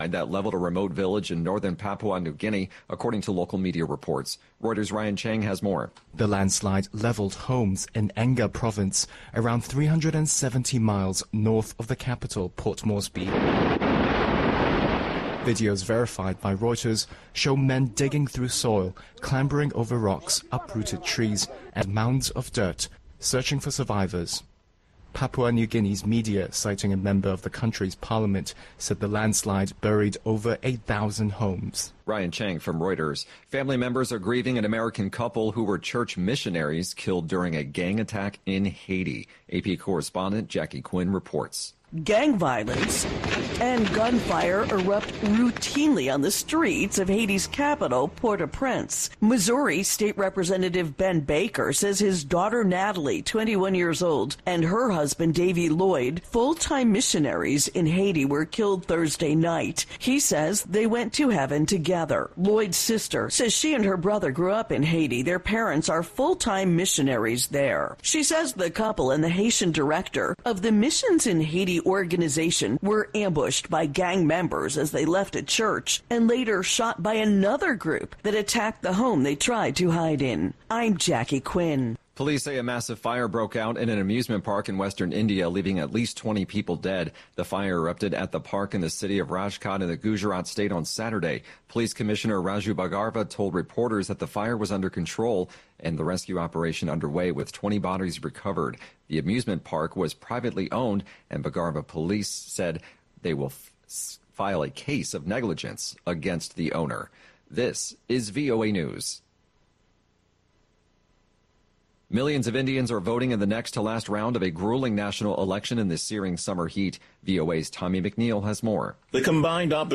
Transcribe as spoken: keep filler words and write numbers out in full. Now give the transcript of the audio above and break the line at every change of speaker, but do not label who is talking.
that leveled a remote village in northern Papua New Guinea, according to local media reports. Reuters' Ryan Chang has more.
The landslide leveled homes in Enga province, around three hundred seventy miles north of the capital, Port Moresby. Videos verified by Reuters show men digging through soil, clambering over rocks, uprooted trees, and mounds of dirt, searching for survivors. Papua New Guinea's media, citing a member of the country's parliament, said the landslide buried over eight thousand homes.
Ryan Chang from Reuters. Family members are grieving an American couple who were church missionaries killed during a gang attack in Haiti. A P correspondent Jackie Quinn reports.
Gang violence and gunfire erupt routinely on the streets of Haiti's capital, Port-au-Prince. Missouri State Representative Ben Baker says his daughter Natalie, twenty-one years old, and her husband Davy Lloyd, full-time missionaries in Haiti, were killed Thursday night. He says they went to heaven together. Lloyd's sister says she and her brother grew up in Haiti. Their parents are full-time missionaries there. She says the couple and the Haitian director of the Missions in Haiti organization were ambushed by gang members as they left a church and later shot by another group that attacked the home they tried to hide in. I'm Jackie Quinn.
Police say a massive fire broke out in an amusement park in western India, leaving at least twenty people dead. The fire erupted at the park in the city of Rajkot in the Gujarat state on Saturday. Police Commissioner Raju Bhargava told reporters that the fire was under control and the rescue operation underway with twenty bodies recovered. The amusement park was privately owned, and Bhargava police said they will f- file a case of negligence against the owner. This is V O A News. Millions of Indians are voting in the next to last round of a grueling national election in the searing summer heat. V O A's Tommy McNeil has more.
The combined opposition